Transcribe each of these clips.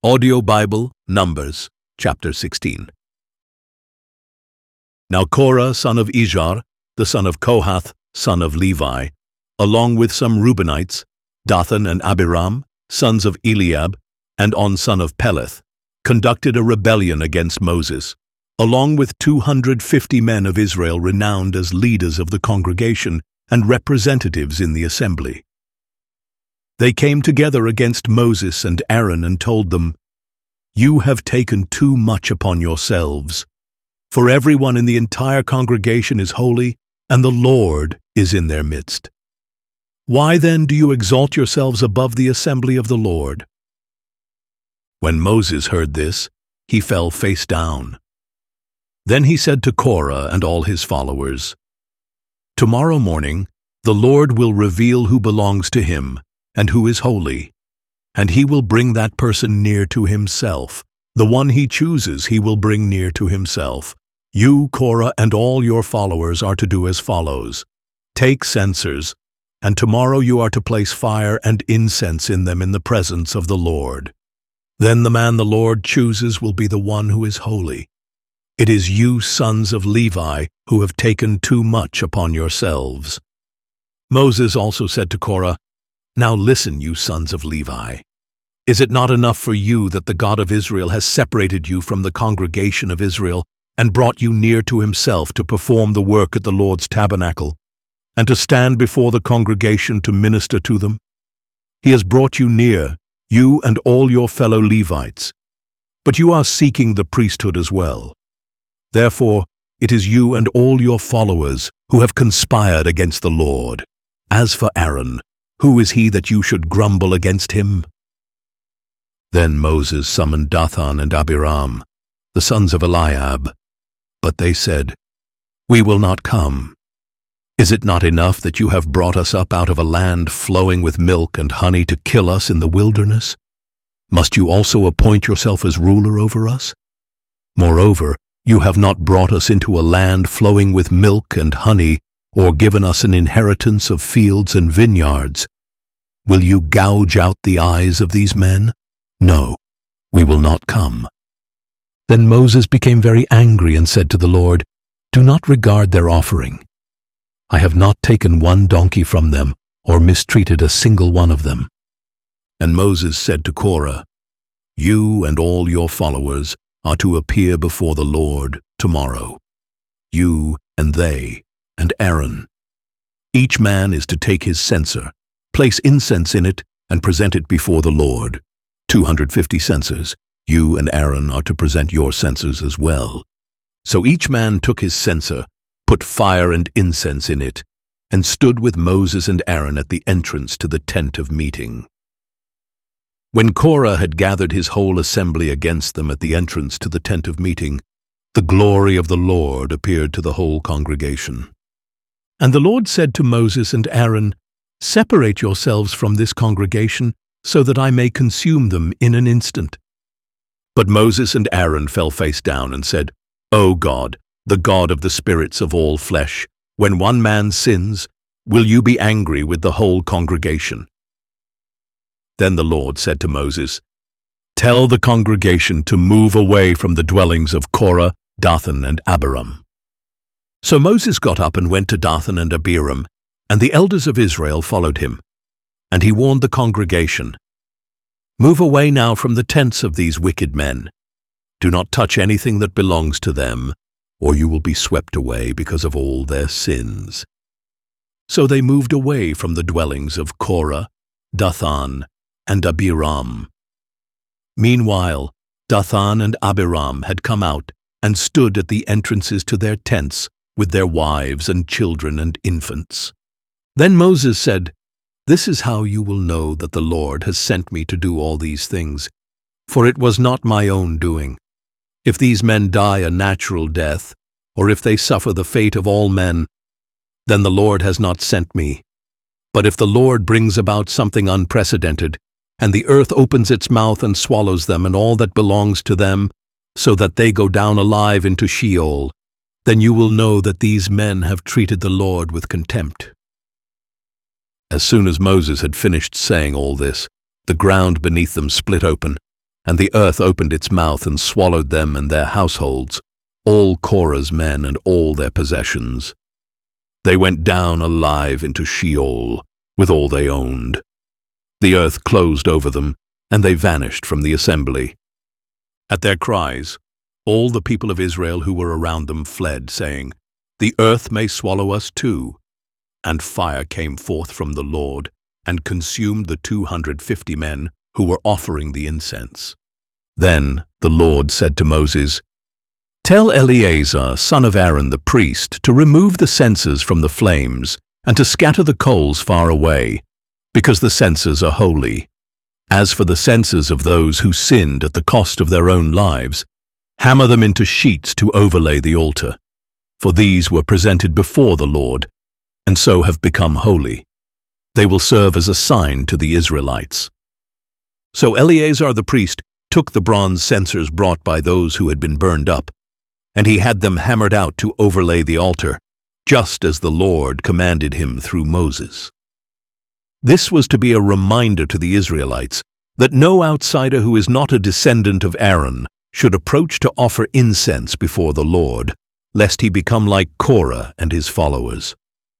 Audio Bible, Numbers, chapter 16. Now Korah, son of Izhar, the son of Kohath, son of Levi, along with some Reubenites, Dathan and Abiram, sons of Eliab, and On son of Peleth, conducted a rebellion against Moses, along with 250 men of Israel renowned as leaders of the congregation and representatives in the assembly. They came together against Moses and Aaron and told them, "You have taken too much upon yourselves, for everyone in the entire congregation is holy, and the Lord is in their midst. Why then do you exalt yourselves above the assembly of the Lord?" When Moses heard this, he fell face down. Then he said to Korah and all his followers, "Tomorrow morning the Lord will reveal who belongs to him and who is holy, and he will bring that person near to himself. The one he chooses he will bring near to himself. You, Korah, and all your followers are to do as follows. Take censers, and tomorrow you are to place fire and incense in them in the presence of the Lord. Then the man the Lord chooses will be the one who is holy. It is you, sons of Levi, who have taken too much upon yourselves." Moses also said to Korah, "Now listen, you sons of Levi. Is it not enough for you that the God of Israel has separated you from the congregation of Israel and brought you near to himself to perform the work at the Lord's tabernacle, and to stand before the congregation to minister to them? He has brought you near, you and all your fellow Levites, but you are seeking the priesthood as well. Therefore, it is you and all your followers who have conspired against the Lord. As for Aaron, who is he that you should grumble against him?" Then Moses summoned Dathan and Abiram, the sons of Eliab. But they said, "We will not come. Is it not enough that you have brought us up out of a land flowing with milk and honey to kill us in the wilderness? Must you also appoint yourself as ruler over us? Moreover, you have not brought us into a land flowing with milk and honey, or given us an inheritance of fields and vineyards. Will you gouge out the eyes of these men? No, we will not come." Then Moses became very angry and said to the Lord, "Do not regard their offering. I have not taken one donkey from them, or mistreated a single one of them." And Moses said to Korah, "You and all your followers are to appear before the Lord tomorrow, you and they and Aaron. Each man is to take his censer, place incense in it, and present it before the Lord. 250 censers. You and Aaron are to present your censers as well." So each man took his censer, put fire and incense in it, and stood with Moses and Aaron at the entrance to the tent of meeting. When Korah had gathered his whole assembly against them at the entrance to the tent of meeting, the glory of the Lord appeared to the whole congregation. And the Lord said to Moses and Aaron, "Separate yourselves from this congregation, so that I may consume them in an instant." But Moses and Aaron fell face down and said, "O God, the God of the spirits of all flesh, when one man sins, will you be angry with the whole congregation?" Then the Lord said to Moses, "Tell the congregation to move away from the dwellings of Korah, Dathan, and Abiram." So Moses got up and went to Dathan and Abiram, and the elders of Israel followed him. And he warned the congregation, "Move away now from the tents of these wicked men. Do not touch anything that belongs to them, or you will be swept away because of all their sins." So they moved away from the dwellings of Korah, Dathan, and Abiram. Meanwhile, Dathan and Abiram had come out and stood at the entrances to their tents with their wives and children and infants. Then Moses said, "This is how you will know that the Lord has sent me to do all these things, for it was not my own doing. If these men die a natural death, or if they suffer the fate of all men, then the Lord has not sent me. But if the Lord brings about something unprecedented, and the earth opens its mouth and swallows them and all that belongs to them, so that they go down alive into Sheol, then you will know that these men have treated the Lord with contempt." As soon as Moses had finished saying all this, the ground beneath them split open, and the earth opened its mouth and swallowed them and their households, all Korah's men and all their possessions. They went down alive into Sheol with all they owned. The earth closed over them, and they vanished from the assembly. At their cries, all the people of Israel who were around them fled, saying, "The earth may swallow us too." And fire came forth from the Lord, and consumed the 250 men who were offering the incense. Then the Lord said to Moses, "Tell Eleazar, son of Aaron the priest, to remove the censers from the flames, and to scatter the coals far away, because the censers are holy. As for the censers of those who sinned at the cost of their own lives, hammer them into sheets to overlay the altar, for these were presented before the Lord, and so have become holy. They will serve as a sign to the Israelites." So Eleazar the priest took the bronze censers brought by those who had been burned up, and he had them hammered out to overlay the altar, just as the Lord commanded him through Moses. This was to be a reminder to the Israelites that no outsider who is not a descendant of Aaron should approach to offer incense before the Lord, lest he become like Korah and his followers.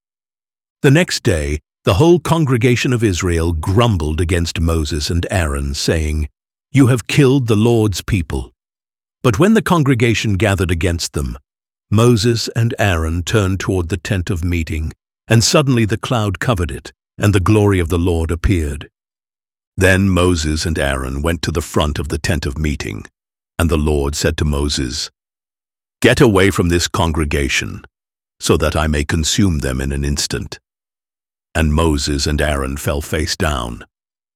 The next day, the whole congregation of Israel grumbled against Moses and Aaron, saying, "You have killed the Lord's people." But when the congregation gathered against them, Moses and Aaron turned toward the tent of meeting, and suddenly the cloud covered it, and the glory of the Lord appeared. Then Moses and Aaron went to the front of the tent of meeting, and the Lord said to Moses, "Get away from this congregation, so that I may consume them in an instant." And Moses and Aaron fell face down.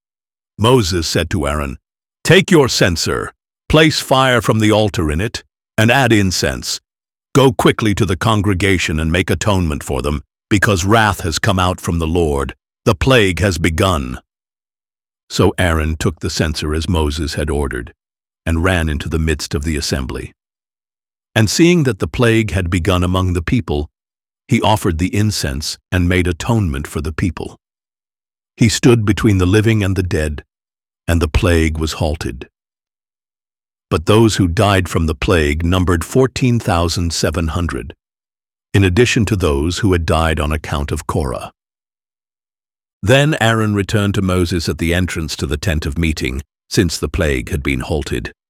Moses said to Aaron, "Take your censer, place fire from the altar in it, and add incense. Go quickly to the congregation and make atonement for them, because wrath has come out from the Lord. The plague has begun." So Aaron took the censer as Moses had ordered, and ran into the midst of the assembly. And seeing that the plague had begun among the people, he offered the incense and made atonement for the people. He stood between the living and the dead, and the plague was halted. But those who died from the plague numbered 14,700, in addition to those who had died on account of Korah. Then Aaron returned to Moses at the entrance to the tent of meeting, since the plague had been halted.